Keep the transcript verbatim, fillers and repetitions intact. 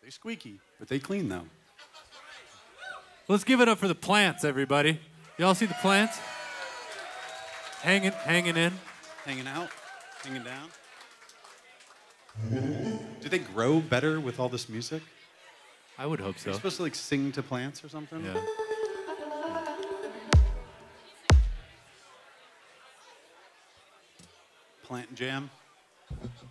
They squeaky, but they clean though. Let's give it up for the plants, everybody. Y'all see the plants? Hanging, hanging in. Hanging out, hanging down. Do they grow better with all this music? I would hope Are so. you supposed to like sing to plants or something? Yeah. Plant jam.